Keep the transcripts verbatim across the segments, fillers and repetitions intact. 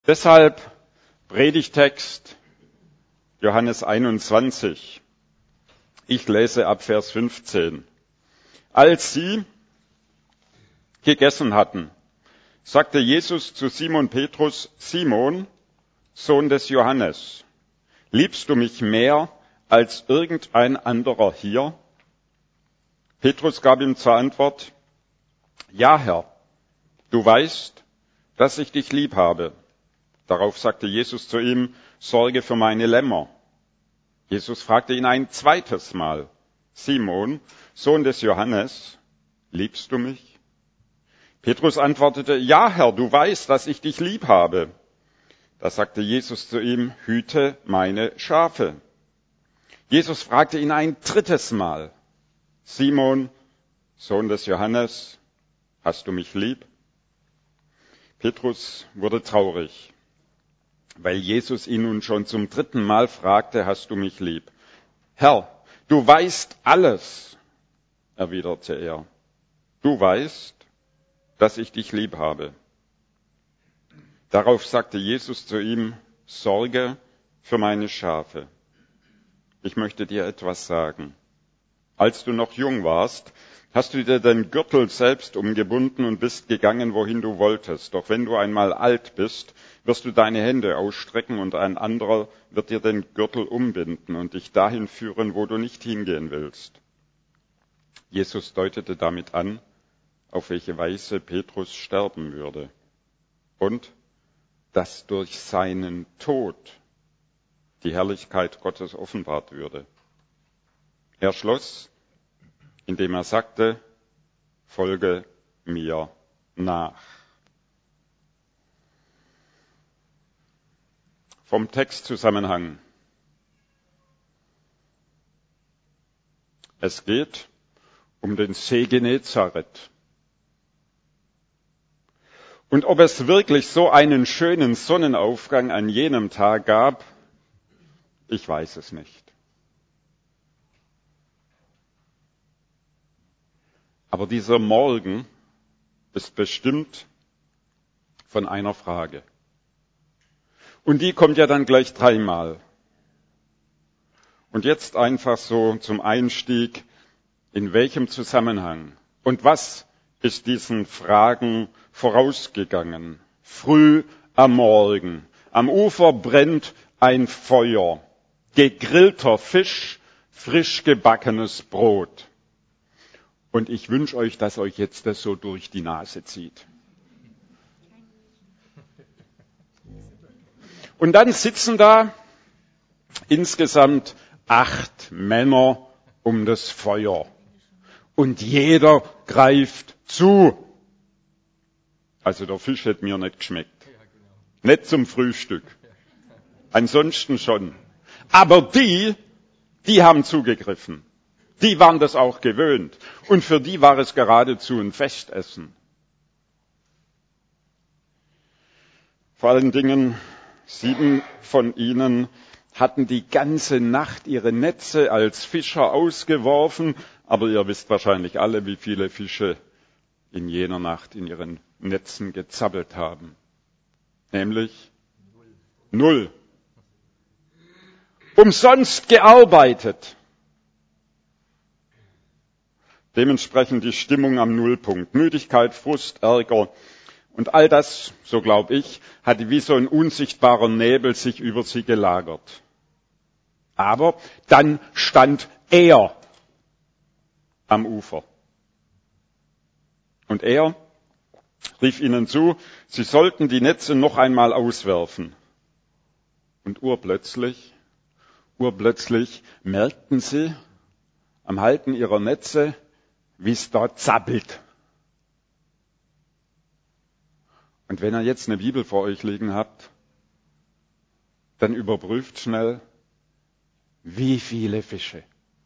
Deshalb Predigtext Johannes einundzwanzig. Ich lese ab Vers fünfzehn. Als sie gegessen hatten, sagte Jesus zu Simon Petrus: Simon, Sohn des Johannes, liebst du mich mehr als irgendein anderer hier? Petrus gab ihm zur Antwort: Ja, Herr, du weißt, dass ich dich lieb habe. Darauf sagte Jesus zu ihm: Sorge für meine Lämmer. Jesus fragte ihn ein zweites Mal: Simon, Sohn des Johannes, liebst du mich? Petrus antwortete: Ja, Herr, du weißt, dass ich dich lieb habe. Da sagte Jesus zu ihm: Hüte meine Schafe. Jesus fragte ihn ein drittes Mal: Simon, Sohn des Johannes, hast du mich lieb? Petrus wurde traurig, weil Jesus ihn nun schon zum dritten Mal fragte: Hast du mich lieb? Herr, du weißt alles, erwiderte er. Du weißt, dass ich dich lieb habe. Darauf sagte Jesus zu ihm: Sorge für meine Schafe. Ich möchte dir etwas sagen. Als du noch jung warst, hast du dir den Gürtel selbst umgebunden und bist gegangen, wohin du wolltest. Doch wenn du einmal alt bist, wirst du deine Hände ausstrecken und ein anderer wird dir den Gürtel umbinden und dich dahin führen, wo du nicht hingehen willst. Jesus deutete damit an, auf welche Weise Petrus sterben würde und dass durch seinen Tod die Herrlichkeit Gottes offenbart würde. Er schloss, indem er sagte: Folge mir nach. Vom Textzusammenhang. Es geht um den See Genezareth. Und ob es wirklich so einen schönen Sonnenaufgang an jenem Tag gab, ich weiß es nicht. Aber dieser Morgen ist bestimmt von einer Frage. Und die kommt ja dann gleich dreimal. Und jetzt einfach so zum Einstieg: In welchem Zusammenhang? Und was ist diesen Fragen vorausgegangen? Früh am Morgen. Am Ufer brennt ein Feuer. Gegrillter Fisch, frisch gebackenes Brot. Und ich wünsche euch, dass euch jetzt das so durch die Nase zieht. Und dann sitzen da insgesamt acht Männer um das Feuer. Und jeder greift zu. Also der Fisch hätte mir nicht geschmeckt. Nicht zum Frühstück. Ansonsten schon. Aber die, die haben zugegriffen. Die waren das auch gewöhnt. Und für die war es geradezu ein Festessen. Vor allen Dingen, sieben von ihnen hatten die ganze Nacht ihre Netze als Fischer ausgeworfen. Aber ihr wisst wahrscheinlich alle, wie viele Fische in jener Nacht in ihren Netzen gezappelt haben. Nämlich null. Umsonst gearbeitet. Dementsprechend die Stimmung am Nullpunkt. Müdigkeit, Frust, Ärger und all das, so glaube ich, hatte wie so ein unsichtbarer Nebel sich über sie gelagert. Aber dann stand er am Ufer. Und er rief ihnen zu, sie sollten die Netze noch einmal auswerfen. Und urplötzlich, urplötzlich merkten sie am Halten ihrer Netze, wie es dort zappelt. Und wenn ihr jetzt eine Bibel vor euch liegen habt, dann überprüft schnell, wie viele Fische.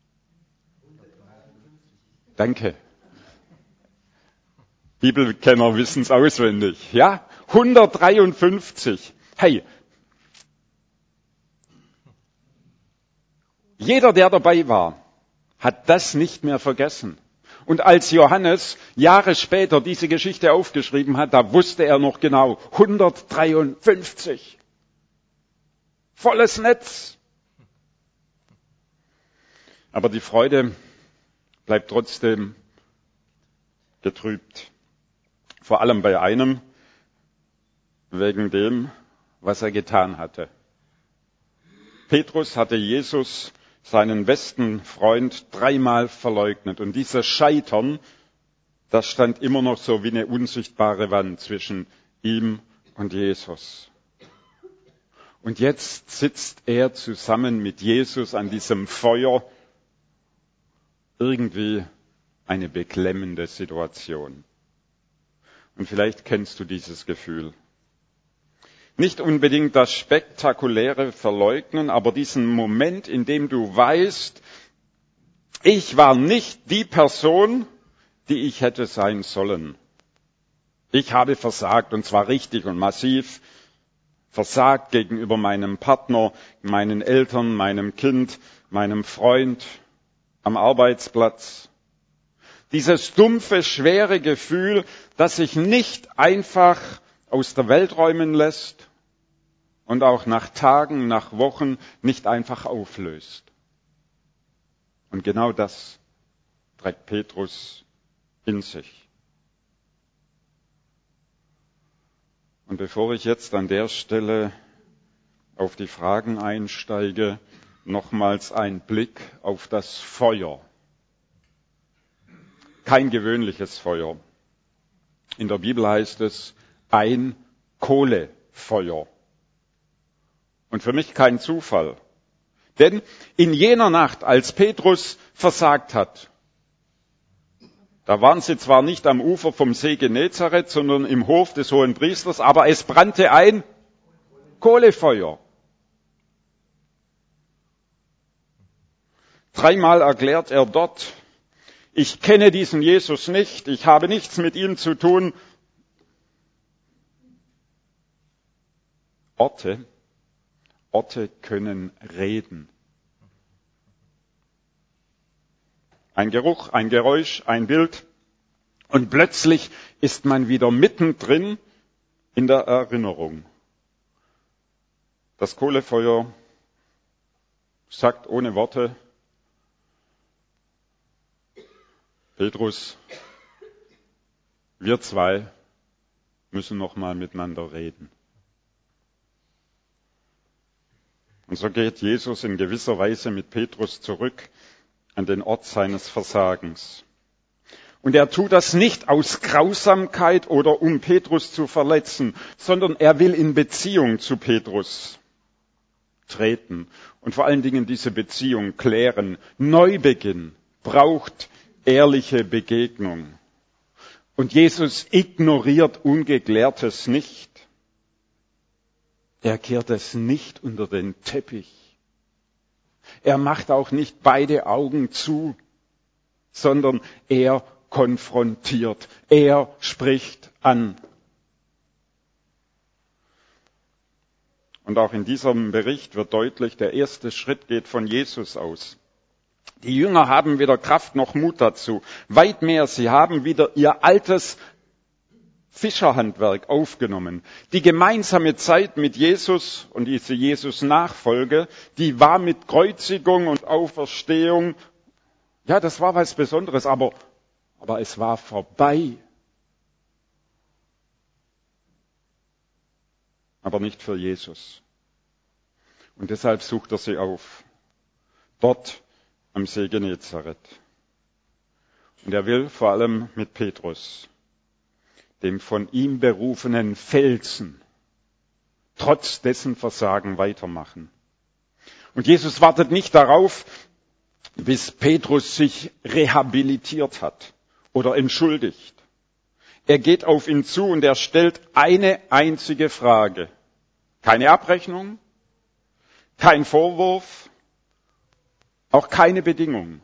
Danke. Bibelkenner wissen es auswendig. Ja, hundertdreiundfünfzig. Hey, jeder, der dabei war, hat das nicht mehr vergessen. Und als Johannes Jahre später diese Geschichte aufgeschrieben hat, da wusste er noch genau, hundertdreiundfünfzig. Volles Netz. Aber die Freude bleibt trotzdem getrübt. Vor allem bei einem, wegen dem, was er getan hatte. Petrus hatte Jesus, seinen besten Freund, dreimal verleugnet. Und dieses Scheitern, das stand immer noch so wie eine unsichtbare Wand zwischen ihm und Jesus. Und jetzt sitzt er zusammen mit Jesus an diesem Feuer. Irgendwie eine beklemmende Situation. Und vielleicht kennst du dieses Gefühl. Nicht unbedingt das spektakuläre Verleugnen, aber diesen Moment, in dem du weißt, ich war nicht die Person, die ich hätte sein sollen. Ich habe versagt, und zwar richtig und massiv. Versagt gegenüber meinem Partner, meinen Eltern, meinem Kind, meinem Freund, am Arbeitsplatz. Dieses dumpfe, schwere Gefühl, das sich nicht einfach aus der Welt räumen lässt und auch nach Tagen, nach Wochen nicht einfach auflöst. Und genau das trägt Petrus in sich. Und bevor ich jetzt an der Stelle auf die Fragen einsteige, nochmals ein Blick auf das Feuer. Kein gewöhnliches Feuer. In der Bibel heißt es ein Kohlefeuer. Und für mich kein Zufall. Denn in jener Nacht, als Petrus versagt hat, da waren sie zwar nicht am Ufer vom See Genezareth, sondern im Hof des Hohenpriesters, aber es brannte ein Kohlefeuer. Dreimal erklärt er dort, ich kenne diesen Jesus nicht, ich habe nichts mit ihm zu tun. Orte, Orte können reden. Ein Geruch, ein Geräusch, ein Bild. Und plötzlich ist man wieder mittendrin in der Erinnerung. Das Kohlefeuer sagt ohne Worte, Petrus, wir zwei müssen noch mal miteinander reden. Und so geht Jesus in gewisser Weise mit Petrus zurück an den Ort seines Versagens. Und er tut das nicht aus Grausamkeit oder um Petrus zu verletzen, sondern er will in Beziehung zu Petrus treten und vor allen Dingen diese Beziehung klären. Neubeginn braucht ehrliche Begegnung. Und Jesus ignoriert Ungeklärtes nicht. Er kehrt es nicht unter den Teppich. Er macht auch nicht beide Augen zu, sondern er konfrontiert. Er spricht an. Und auch in diesem Bericht wird deutlich, der erste Schritt geht von Jesus aus. Die Jünger haben weder Kraft noch Mut dazu. Weit mehr, sie haben wieder ihr altes Fischerhandwerk aufgenommen. Die gemeinsame Zeit mit Jesus und diese Jesus-Nachfolge, die war mit Kreuzigung und Auferstehung, ja, das war was Besonderes, aber, aber es war vorbei. Aber nicht für Jesus. Und deshalb sucht er sie auf. Dort am See Genezareth. Und er will vor allem mit Petrus, dem von ihm berufenen Felsen, trotz dessen Versagen weitermachen. Und Jesus wartet nicht darauf, bis Petrus sich rehabilitiert hat oder entschuldigt. Er geht auf ihn zu und er stellt eine einzige Frage. Keine Abrechnung, kein Vorwurf, auch keine Bedingung.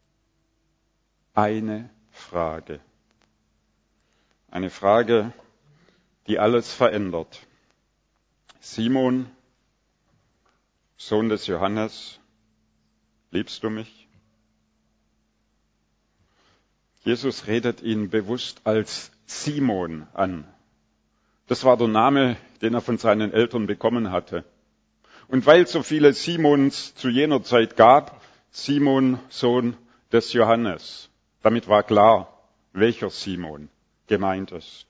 Eine Frage. Eine Frage, die alles verändert. Simon, Sohn des Johannes, liebst du mich? Jesus redet ihn bewusst als Simon an. Das war der Name, den er von seinen Eltern bekommen hatte. Und weil es so viele Simons zu jener Zeit gab, Simon, Sohn des Johannes. Damit war klar, welcher Simon gemeint ist.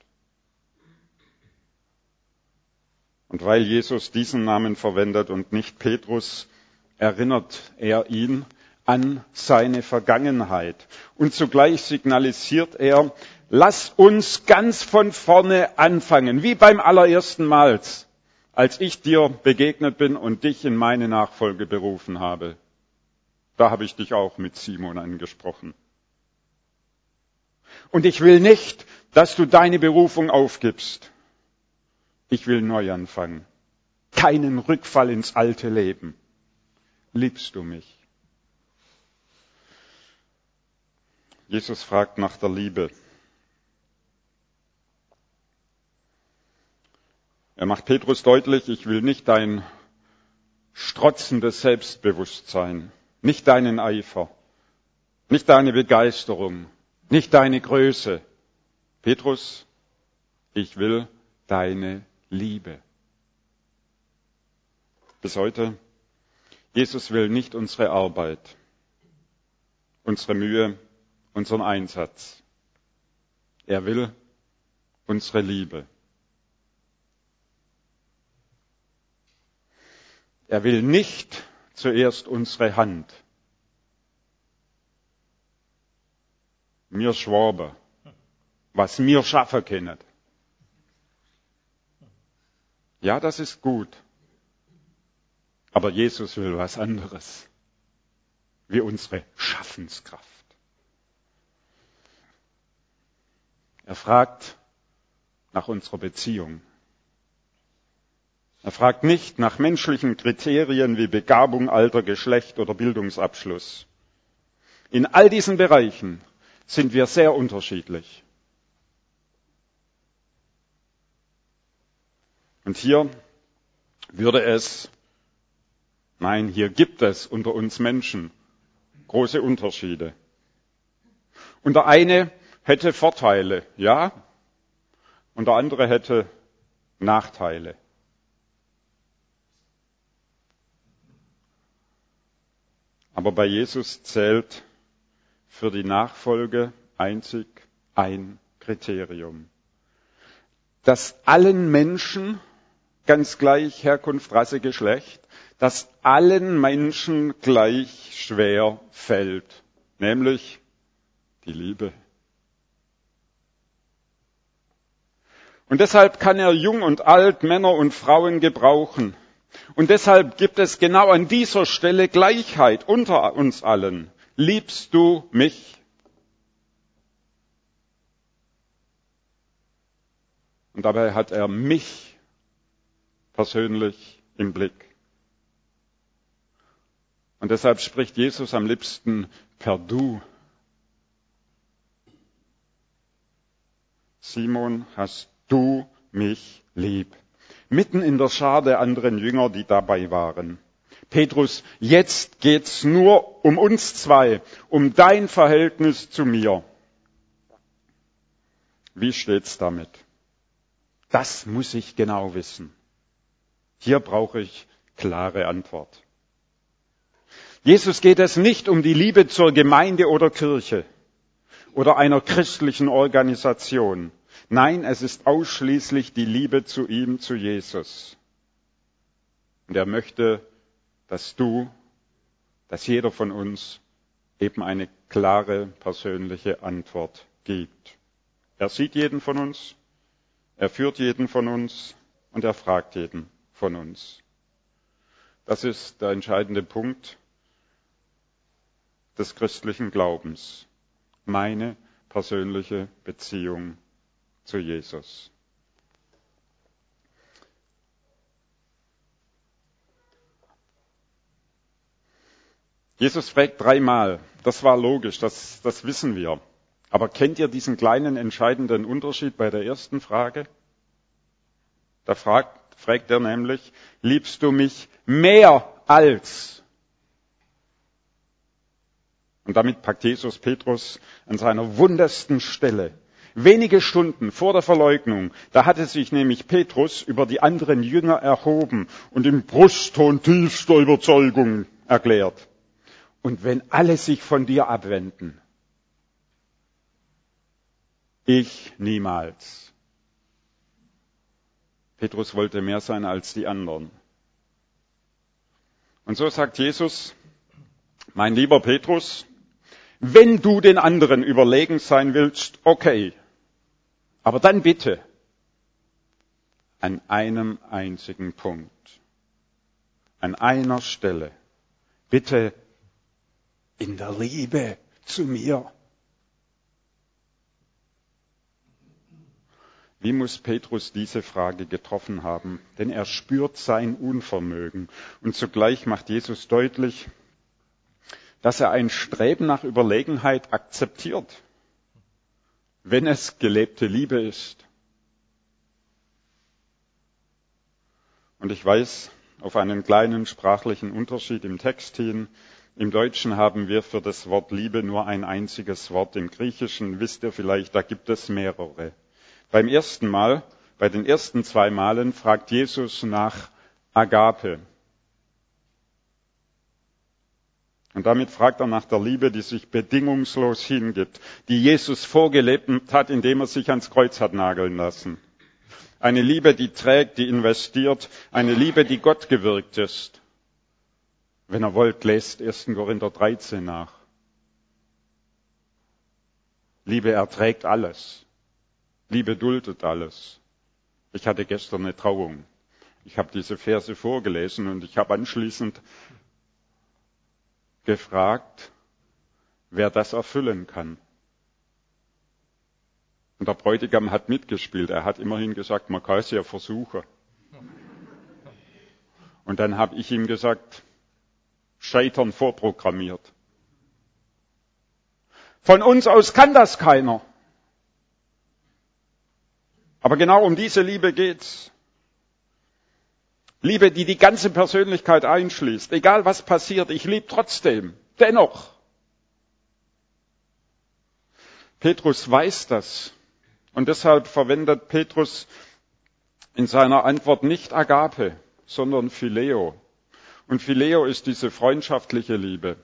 Und weil Jesus diesen Namen verwendet und nicht Petrus, erinnert er ihn an seine Vergangenheit. Und zugleich signalisiert er, lass uns ganz von vorne anfangen, wie beim allerersten Mal, als ich dir begegnet bin und dich in meine Nachfolge berufen habe. Da habe ich dich auch mit Simon angesprochen. Und ich will nicht, dass du deine Berufung aufgibst. Ich will neu anfangen. Keinen Rückfall ins alte Leben. Liebst du mich? Jesus fragt nach der Liebe. Er macht Petrus deutlich, ich will nicht dein strotzendes Selbstbewusstsein, nicht deinen Eifer, nicht deine Begeisterung, nicht deine Größe. Petrus, ich will deine Liebe. Bis heute, Jesus will nicht unsere Arbeit, unsere Mühe, unseren Einsatz. Er will unsere Liebe. Er will nicht zuerst unsere Hand. Mir Schwabe, was mir schaffen können. Ja, das ist gut. Aber Jesus will was anderes. Wie unsere Schaffenskraft. Er fragt nach unserer Beziehung. Er fragt nicht nach menschlichen Kriterien wie Begabung, Alter, Geschlecht oder Bildungsabschluss. In all diesen Bereichen sind wir sehr unterschiedlich. Und hier würde es, nein, hier gibt es unter uns Menschen große Unterschiede. Und der eine hätte Vorteile, ja, und der andere hätte Nachteile. Aber bei Jesus zählt für die Nachfolge einzig ein Kriterium. Dass allen Menschen, ganz gleich Herkunft, Rasse, Geschlecht, dass allen Menschen gleich schwer fällt, nämlich die Liebe. Und deshalb kann er jung und alt, Männer und Frauen gebrauchen. Und deshalb gibt es genau an dieser Stelle Gleichheit unter uns allen. Liebst du mich? Und dabei hat er mich persönlich im Blick. Und deshalb spricht Jesus am liebsten per Du. Simon, hast du mich lieb? Mitten in der Schar der anderen Jünger, die dabei waren. Petrus, jetzt geht's nur um uns zwei, um dein Verhältnis zu mir. Wie steht's damit? Das muss ich genau wissen. Hier brauche ich klare Antwort. Jesus geht es nicht um die Liebe zur Gemeinde oder Kirche oder einer christlichen Organisation. Nein, es ist ausschließlich die Liebe zu ihm, zu Jesus. Und er möchte, dass du, dass jeder von uns eben eine klare persönliche Antwort gibt. Er sieht jeden von uns, er führt jeden von uns und er fragt jeden von uns. Das ist der entscheidende Punkt des christlichen Glaubens. Meine persönliche Beziehung zu Jesus. Jesus fragt dreimal. Das war logisch, das, das wissen wir. Aber kennt ihr diesen kleinen entscheidenden Unterschied bei der ersten Frage? Da fragt, fragt er nämlich, liebst du mich mehr als? Und damit packt Jesus Petrus an seiner wundesten Stelle. Wenige Stunden vor der Verleugnung, da hatte sich nämlich Petrus über die anderen Jünger erhoben und im Brustton tiefster Überzeugung erklärt: Und wenn alle sich von dir abwenden, ich niemals. Petrus wollte mehr sein als die anderen. Und so sagt Jesus: Mein lieber Petrus, wenn du den anderen überlegen sein willst, okay. Aber dann bitte an einem einzigen Punkt, an einer Stelle, bitte in der Liebe zu mir. Wie muss Petrus diese Frage getroffen haben? Denn er spürt sein Unvermögen. Und zugleich macht Jesus deutlich, dass er ein Streben nach Überlegenheit akzeptiert, wenn es gelebte Liebe ist. Und ich weise auf einen kleinen sprachlichen Unterschied im Text hin. Im Deutschen haben wir für das Wort Liebe nur ein einziges Wort. Im Griechischen, wisst ihr vielleicht, da gibt es mehrere. Beim ersten Mal, bei den ersten zwei Malen, fragt Jesus nach Agape. Und damit fragt er nach der Liebe, die sich bedingungslos hingibt, die Jesus vorgelebt hat, indem er sich ans Kreuz hat nageln lassen. Eine Liebe, die trägt, die investiert, eine Liebe, die Gott gewirkt ist. Wenn ihr wollt, lest ersten Korinther dreizehn nach. Liebe erträgt alles. Liebe duldet alles. Ich hatte gestern eine Trauung. Ich habe diese Verse vorgelesen und ich habe anschließend gefragt, wer das erfüllen kann. Und der Bräutigam hat mitgespielt. Er hat immerhin gesagt, man kann es ja versuchen. Und dann habe ich ihm gesagt, Scheitern vorprogrammiert. Von uns aus kann das keiner. Aber genau um diese Liebe geht's. Liebe, die die ganze Persönlichkeit einschließt. Egal was passiert, ich liebe trotzdem. Dennoch. Petrus weiß das. Und deshalb verwendet Petrus in seiner Antwort nicht Agape, sondern Phileo. Und Phileo ist diese freundschaftliche Liebe.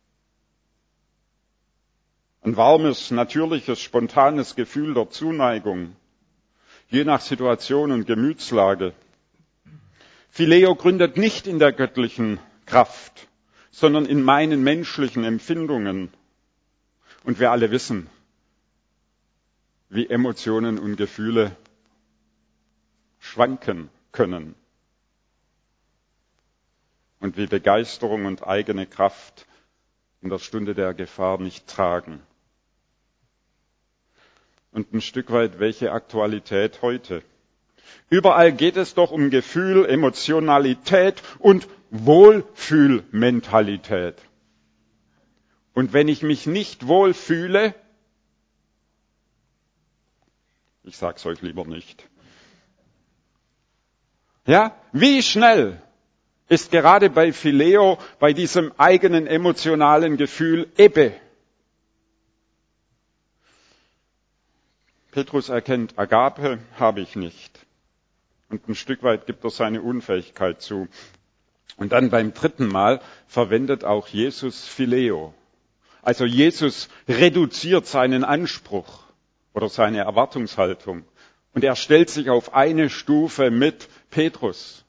Ein warmes, natürliches, spontanes Gefühl der Zuneigung, je nach Situation und Gemütslage. Phileo gründet nicht in der göttlichen Kraft, sondern in meinen menschlichen Empfindungen. Und wir alle wissen, wie Emotionen und Gefühle schwanken können. Und wie Begeisterung und eigene Kraft in der Stunde der Gefahr nicht tragen. Und ein Stück weit, welche Aktualität heute? Überall geht es doch um Gefühl, Emotionalität und Wohlfühlmentalität. Und wenn ich mich nicht wohlfühle, ich sag's euch lieber nicht. Ja, wie schnell ist gerade bei Phileo, bei diesem eigenen emotionalen Gefühl Ebbe. Petrus erkennt, Agape habe ich nicht. Und ein Stück weit gibt er seine Unfähigkeit zu. Und dann beim dritten Mal verwendet auch Jesus Phileo. Also Jesus reduziert seinen Anspruch oder seine Erwartungshaltung. Und er stellt sich auf eine Stufe mit Petrus.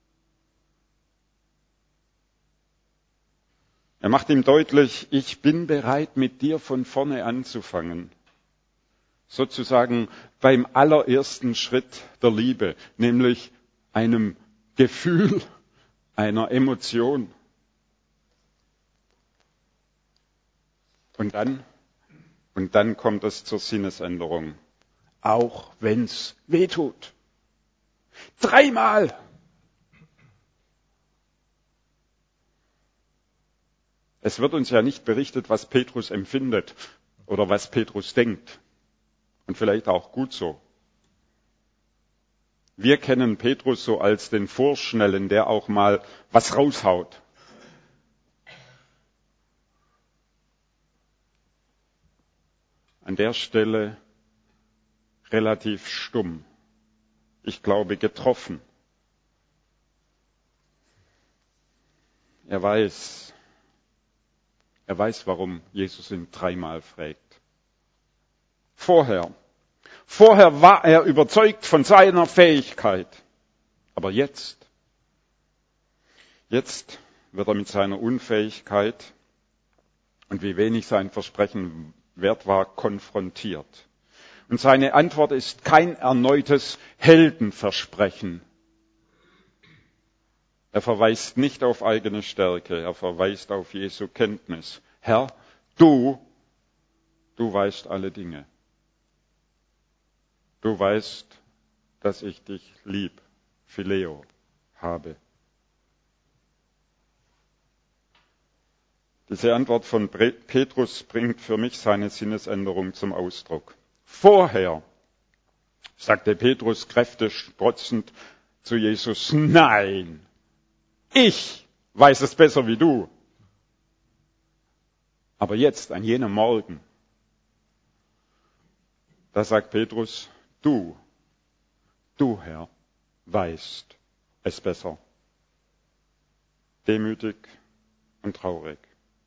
Er macht ihm deutlich, ich bin bereit, mit dir von vorne anzufangen. Sozusagen beim allerersten Schritt der Liebe, nämlich einem Gefühl, einer Emotion. Und dann, und dann kommt es zur Sinnesänderung, auch wenn's weh tut. Dreimal! Es wird uns ja nicht berichtet, was Petrus empfindet oder was Petrus denkt. Und vielleicht auch gut so. Wir kennen Petrus so als den Vorschnellen, der auch mal was raushaut. an der Stelle relativ stumm. Ich glaube, getroffen. Er weiß, er weiß, warum Jesus ihn dreimal fragt. Vorher, vorher war er überzeugt von seiner Fähigkeit. Aber jetzt, jetzt wird er mit seiner Unfähigkeit und wie wenig sein Versprechen wert war, konfrontiert. Und seine Antwort ist kein erneutes Heldenversprechen. Er verweist nicht auf eigene Stärke, er verweist auf Jesu Kenntnis. Herr, du, du weißt alle Dinge. Du weißt, dass ich dich lieb, Phileo, habe. Diese Antwort von Petrus bringt für mich seine Sinnesänderung zum Ausdruck. Vorher sagte Petrus kräftesprotzend zu Jesus, nein, ich weiß es besser wie du. Aber jetzt, an jenem Morgen, da sagt Petrus, du, du Herr, weißt es besser. Demütig und traurig.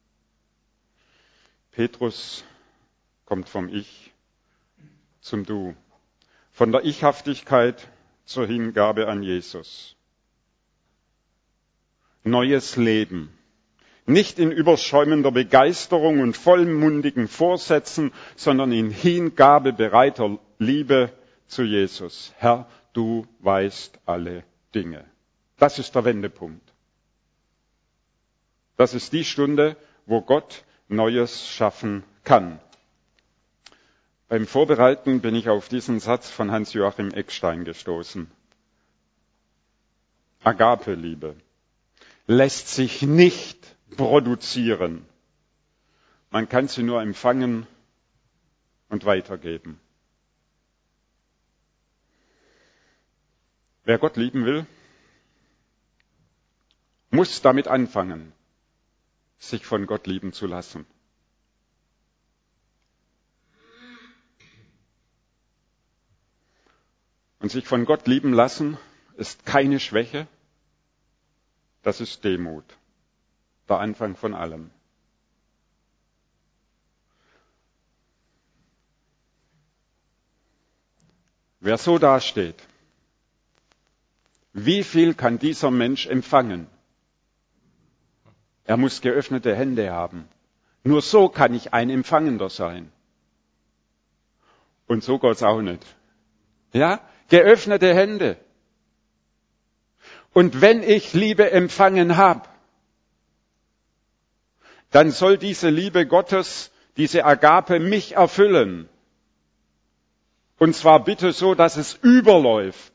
Petrus kommt vom Ich zum Du, von der Ichhaftigkeit zur Hingabe an Jesus. Neues Leben, nicht in überschäumender Begeisterung und vollmundigen Vorsätzen, sondern in Hingabe bereiter Liebe zu Jesus. Herr, du weißt alle Dinge. Das ist der Wendepunkt. Das ist die Stunde, wo Gott Neues schaffen kann. Beim Vorbereiten bin ich auf diesen Satz von Hans-Joachim Eckstein gestoßen. Agape-Liebe lässt sich nicht produzieren. Man kann sie nur empfangen und weitergeben. Wer Gott lieben will, muss damit anfangen, sich von Gott lieben zu lassen. Und sich von Gott lieben lassen ist keine Schwäche, das ist Demut, der Anfang von allem. Wer so dasteht, wie viel kann dieser Mensch empfangen? Er muss geöffnete Hände haben. Nur so kann ich ein Empfangender sein. Und so Gott's auch nicht. Ja? Geöffnete Hände. Und wenn ich Liebe empfangen habe, dann soll diese Liebe Gottes, diese Agape mich erfüllen. Und zwar bitte so, dass es überläuft.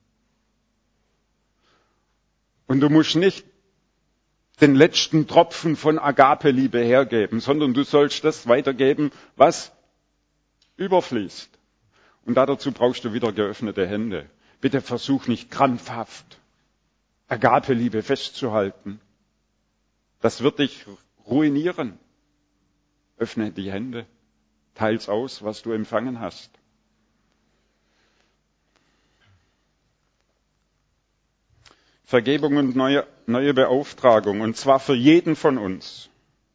Und du musst nicht den letzten Tropfen von Agape-Liebe hergeben, sondern du sollst das weitergeben, was überfließt. Und dazu brauchst du wieder geöffnete Hände. Bitte versuch nicht krampfhaft Agape-Liebe festzuhalten. Das wird dich ruinieren. Öffne die Hände, teil's aus, was du empfangen hast. Vergebung und neue, neue Beauftragung, und zwar für jeden von uns.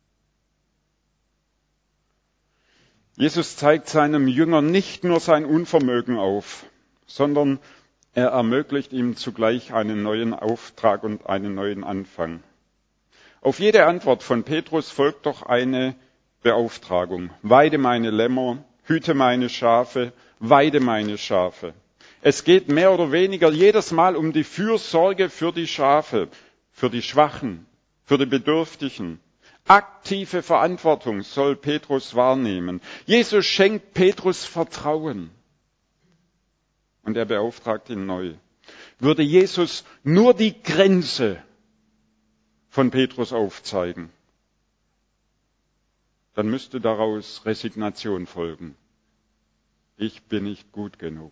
Jesus zeigt seinem Jünger nicht nur sein Unvermögen auf, sondern er ermöglicht ihm zugleich einen neuen Auftrag und einen neuen Anfang. Auf jede Antwort von Petrus folgt doch eine Beauftragung. Weide meine Lämmer, hüte meine Schafe, weide meine Schafe. Es geht mehr oder weniger jedes Mal um die Fürsorge für die Schafe, für die Schwachen, für die Bedürftigen. Aktive Verantwortung soll Petrus wahrnehmen. Jesus schenkt Petrus Vertrauen. Und er beauftragt ihn neu. Würde Jesus nur die Grenze von Petrus aufzeigen, dann müsste daraus Resignation folgen. Ich bin nicht gut genug.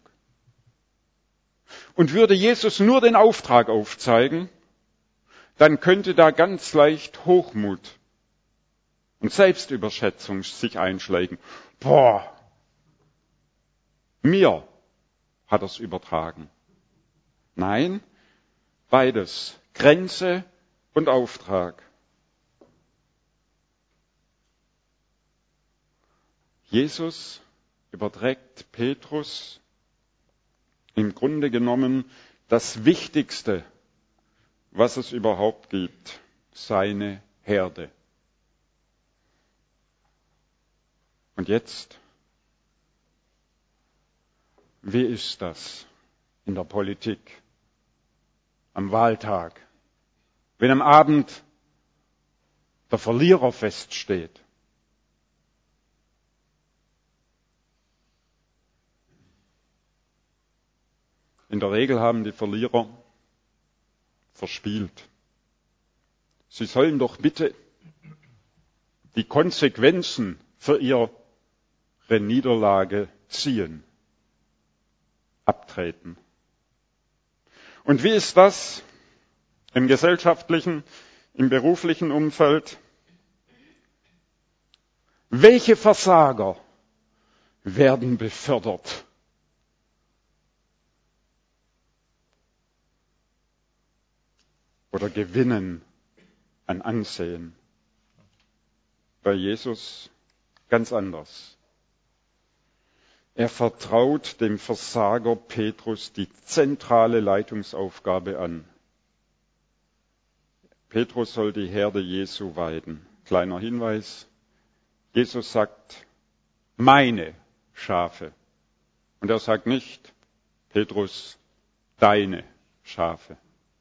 Und würde Jesus nur den Auftrag aufzeigen, dann könnte da ganz leicht Hochmut und Selbstüberschätzung sich einschleichen. Boah, Mir hat er es übertragen. Nein, beides. Grenze und Auftrag. Jesus überträgt Petrus im Grunde genommen das Wichtigste, was es überhaupt gibt, seine Herde. Und jetzt, wie ist das in der Politik am Wahltag, wenn am Abend der Verlierer feststeht? In der Regel haben die Verlierer verspielt. Sie sollen doch bitte die Konsequenzen für ihre Niederlage ziehen, abtreten. Und wie ist das im gesellschaftlichen, im beruflichen Umfeld? Welche Versager werden befördert? Oder gewinnen an Ansehen? Bei Jesus ganz anders. Er vertraut dem Versager Petrus die zentrale Leitungsaufgabe an. Petrus soll die Herde Jesu weiden. Kleiner Hinweis. Jesus sagt, meine Schafe. Und er sagt nicht, Petrus, deine Schafe.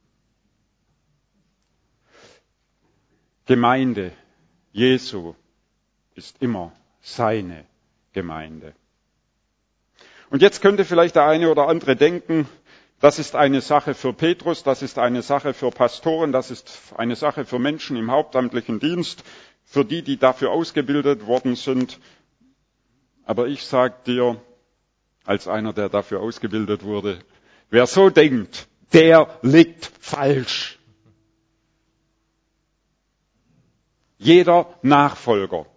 Gemeinde Jesu ist immer seine Gemeinde. Und jetzt könnte vielleicht der eine oder andere denken, das ist eine Sache für Petrus, das ist eine Sache für Pastoren, das ist eine Sache für Menschen im hauptamtlichen Dienst, für die, die dafür ausgebildet worden sind. Aber ich sage dir, als einer, der dafür ausgebildet wurde, wer so denkt, der liegt falsch. Jeder Nachfolger,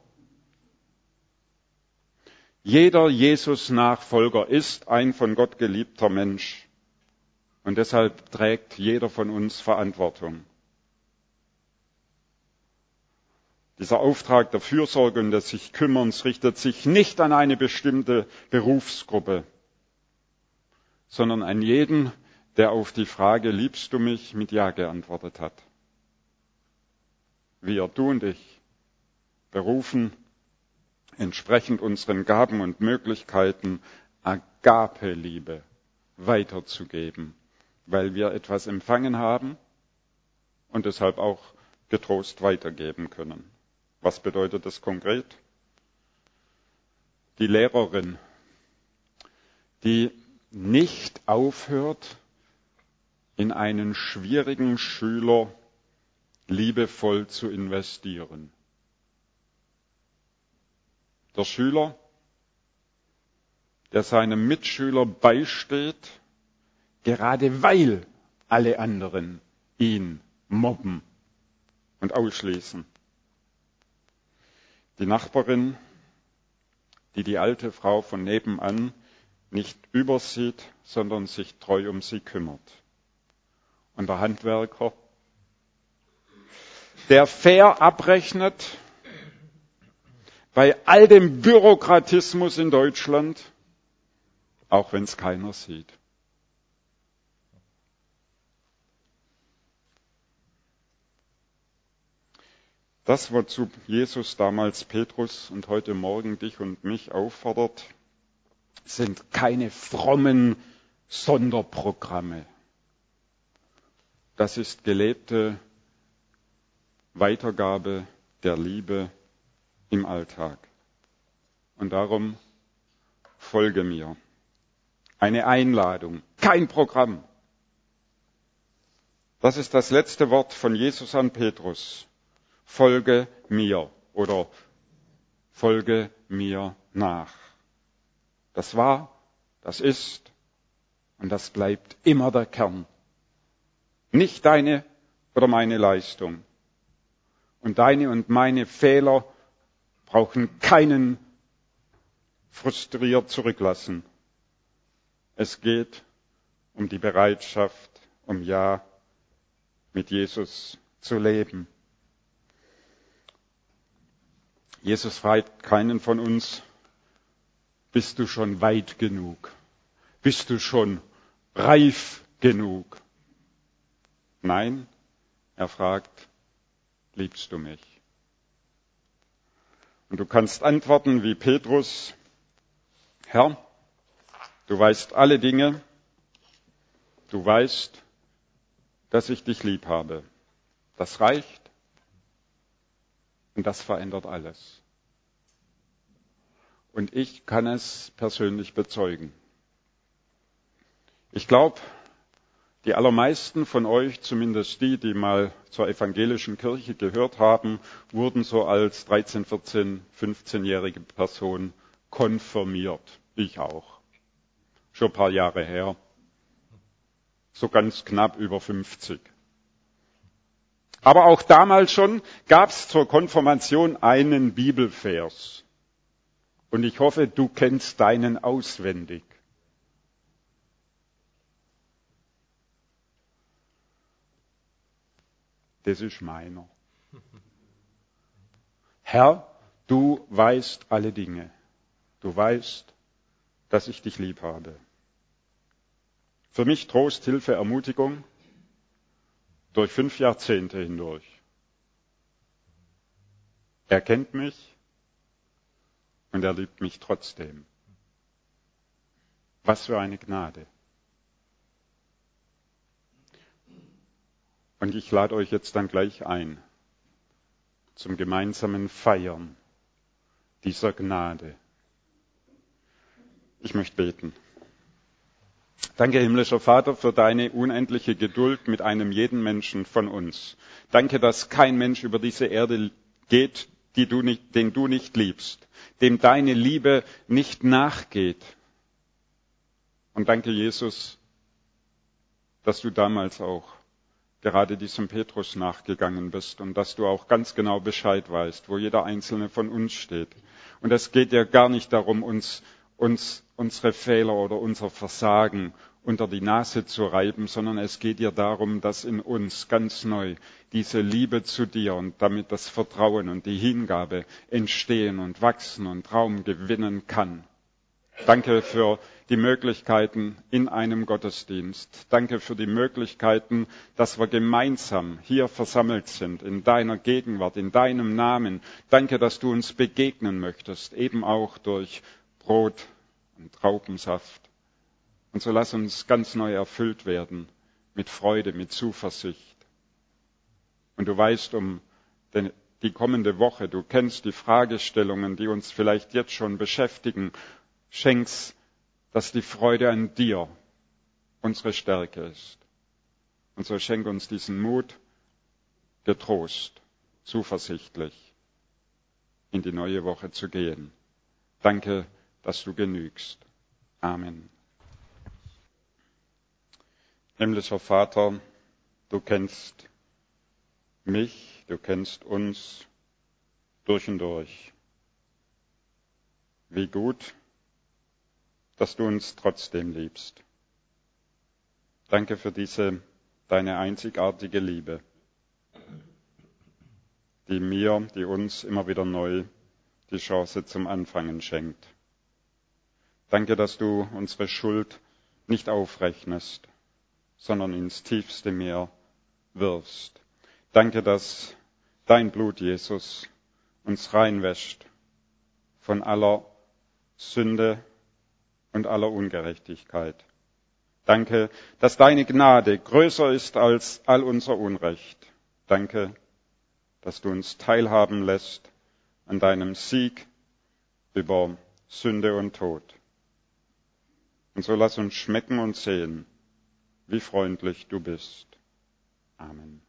jeder Jesus-Nachfolger ist ein von Gott geliebter Mensch. Und deshalb trägt jeder von uns Verantwortung. Dieser Auftrag der Fürsorge und des sich Kümmerns richtet sich nicht an eine bestimmte Berufsgruppe, sondern an jeden, der auf die Frage, liebst du mich, mit Ja geantwortet hat. Wir, du und ich, berufen, entsprechend unseren Gaben und Möglichkeiten Agape-Liebe weiterzugeben, weil wir etwas empfangen haben und deshalb auch getrost weitergeben können. Was bedeutet das konkret? Die Lehrerin, die nicht aufhört, in einen schwierigen Schüler liebevoll zu investieren. Der Schüler, der seinem Mitschüler beisteht, gerade weil alle anderen ihn mobben und ausschließen. Die Nachbarin, die die alte Frau von nebenan nicht übersieht, sondern sich treu um sie kümmert. Und der Handwerker, der fair abrechnet bei all dem Bürokratismus in Deutschland, auch wenn es keiner sieht. Das, wozu Jesus damals Petrus und heute Morgen dich und mich auffordert, sind keine frommen Sonderprogramme. Das ist gelebte Weitergabe der Liebe im Alltag. Und darum folge mir. Eine Einladung, kein Programm. Das ist das letzte Wort von Jesus an Petrus. Folge mir oder folge mir nach. Das war, das ist und das bleibt immer der Kern. Nicht deine oder meine Leistung. Und deine und meine Fehler brauchen keinen frustriert zurücklassen. Es geht um die Bereitschaft, um Ja mit Jesus zu leben. Jesus fragt keinen von uns, bist du schon weit genug? Bist du schon reif genug? Nein, er fragt, liebst du mich? Und du kannst antworten wie Petrus, Herr, du weißt alle Dinge, du weißt, dass ich dich lieb habe. Das reicht und das verändert alles. Und ich kann es persönlich bezeugen. Ich glaube, die allermeisten von euch, zumindest die, die mal zur evangelischen Kirche gehört haben, wurden so als dreizehn-, vierzehn-, fünfzehnjährige Person konfirmiert. Ich auch. Schon ein paar Jahre her. So ganz knapp über fünfzig. Aber auch damals schon gab es zur Konfirmation einen Bibelvers. Und ich hoffe, du kennst deinen auswendig. Das ist meiner. Herr, du weißt alle Dinge. Du weißt, dass ich dich lieb habe. Für mich Trost, Hilfe, Ermutigung durch fünf Jahrzehnte hindurch. Er kennt mich und er liebt mich trotzdem. Was für eine Gnade. Und ich lade euch jetzt dann gleich ein zum gemeinsamen Feiern dieser Gnade. Ich möchte beten. Danke, himmlischer Vater, für deine unendliche Geduld mit einem jeden Menschen von uns. Danke, dass kein Mensch über diese Erde geht, die du nicht, den du nicht liebst, dem deine Liebe nicht nachgeht. Und danke, Jesus, dass du damals auch gerade diesem Petrus nachgegangen bist und dass du auch ganz genau Bescheid weißt, wo jeder Einzelne von uns steht. Und es geht ja gar nicht darum, uns, uns unsere Fehler oder unser Versagen unter die Nase zu reiben, sondern es geht dir darum, dass in uns ganz neu diese Liebe zu dir und damit das Vertrauen und die Hingabe entstehen und wachsen und Raum gewinnen kann. Danke für die Möglichkeiten in einem Gottesdienst. Danke für die Möglichkeiten, dass wir gemeinsam hier versammelt sind, in deiner Gegenwart, in deinem Namen. Danke, dass du uns begegnen möchtest, eben auch durch Brot und Traubensaft. Und so lass uns ganz neu erfüllt werden mit Freude, mit Zuversicht. Und du weißt um den, die kommende Woche, du kennst die Fragestellungen, die uns vielleicht jetzt schon beschäftigen. Schenk's, dass die Freude an dir unsere Stärke ist. Und so schenk uns diesen Mut, getrost, zuversichtlich in die neue Woche zu gehen. Danke, dass du genügst. Amen. Himmlischer Vater, du kennst mich, du kennst uns durch und durch. Wie gut, dass du uns trotzdem liebst. Danke für diese, deine einzigartige Liebe, die mir, die uns immer wieder neu die Chance zum Anfangen schenkt. Danke, dass du unsere Schuld nicht aufrechnest, sondern ins tiefste Meer wirfst. Danke, dass dein Blut, Jesus, uns reinwäscht von aller Sünde und aller Ungerechtigkeit. Danke, dass deine Gnade größer ist als all unser Unrecht. Danke, dass du uns teilhaben lässt an deinem Sieg über Sünde und Tod. Und so lass uns schmecken und sehen, wie freundlich du bist. Amen.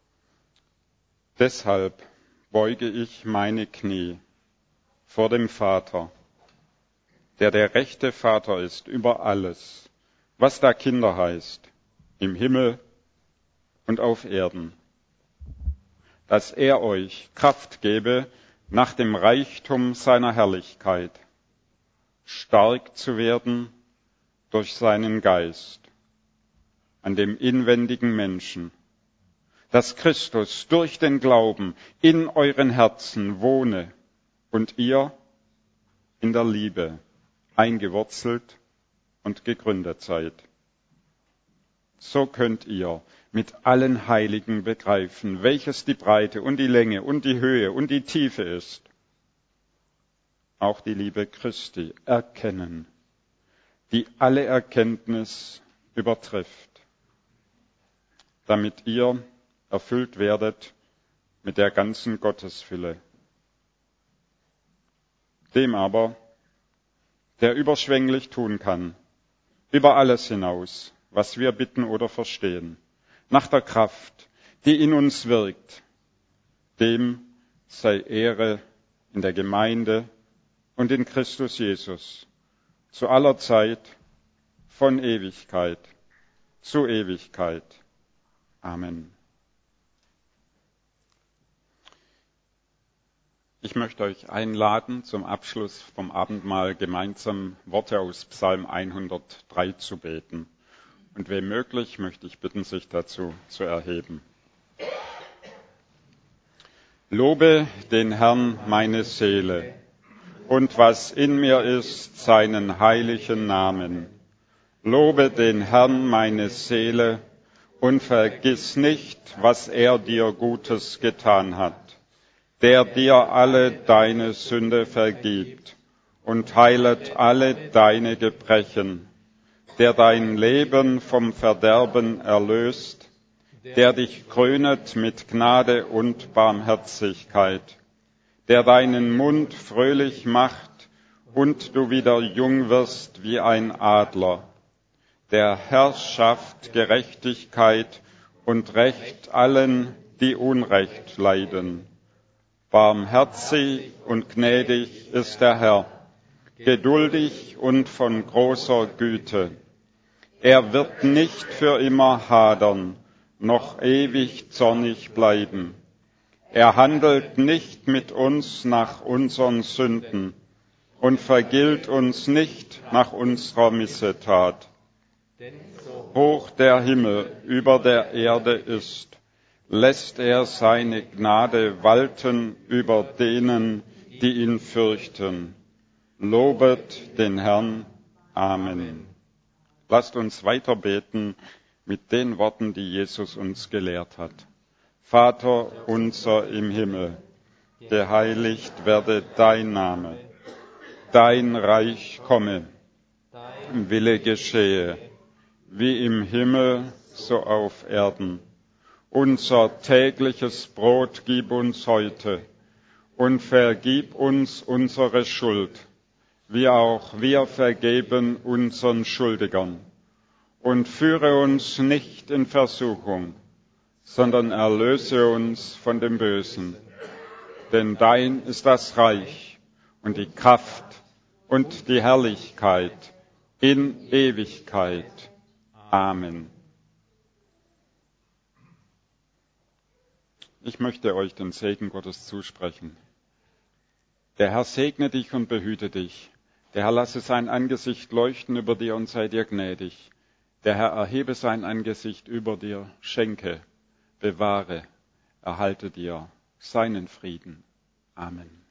Deshalb beuge ich meine Knie vor dem Vater, der der rechte Vater ist über alles, was da Kinder heißt, im Himmel und auf Erden, dass er euch Kraft gebe, nach dem Reichtum seiner Herrlichkeit stark zu werden durch seinen Geist an dem inwendigen Menschen, dass Christus durch den Glauben in euren Herzen wohne und ihr in der Liebe eingewurzelt und gegründet seid. So könnt ihr mit allen Heiligen begreifen, welches die Breite und die Länge und die Höhe und die Tiefe ist. Auch die Liebe Christi erkennen, die alle Erkenntnis übertrifft, damit ihr erfüllt werdet mit der ganzen Gottesfülle. Dem aber, der überschwänglich tun kann, über alles hinaus, was wir bitten oder verstehen, nach der Kraft, die in uns wirkt, dem sei Ehre in der Gemeinde und in Christus Jesus, zu aller Zeit, von Ewigkeit zu Ewigkeit. Amen. Ich möchte euch einladen, zum Abschluss vom Abendmahl gemeinsam Worte aus Psalm hundertdrei zu beten. Und wem möglich, möchte ich bitten, sich dazu zu erheben. Lobe den Herrn meine Seele und was in mir ist, seinen heiligen Namen. Lobe den Herrn meine Seele und vergiss nicht, was er dir Gutes getan hat, der dir alle deine Sünde vergibt und heilet alle deine Gebrechen, der dein Leben vom Verderben erlöst, der dich krönet mit Gnade und Barmherzigkeit, der deinen Mund fröhlich macht und du wieder jung wirst wie ein Adler, der Herr schafft Gerechtigkeit und Recht allen, die Unrecht leiden. Barmherzig und gnädig ist der Herr, geduldig und von großer Güte. Er wird nicht für immer hadern, noch ewig zornig bleiben. Er handelt nicht mit uns nach unseren Sünden und vergilt uns nicht nach unserer Missetat. Hoch der Himmel über der Erde ist, lässt er seine Gnade walten über denen, die ihn fürchten. Lobet den Herrn. Amen. Lasst uns weiter beten mit den Worten, die Jesus uns gelehrt hat. Vater unser im Himmel, geheiligt werde dein Name, dein Reich komme, dein Wille geschehe, wie im Himmel, so auf Erden. Unser tägliches Brot gib uns heute und vergib uns unsere Schuld, wie auch wir vergeben unseren Schuldigern. Und führe uns nicht in Versuchung, sondern erlöse uns von dem Bösen. Denn dein ist das Reich und die Kraft und die Herrlichkeit in Ewigkeit. Amen. Ich möchte euch den Segen Gottes zusprechen. Der Herr segne dich und behüte dich. Der Herr lasse sein Angesicht leuchten über dir und sei dir gnädig. Der Herr erhebe sein Angesicht über dir, schenke, bewahre, erhalte dir seinen Frieden. Amen.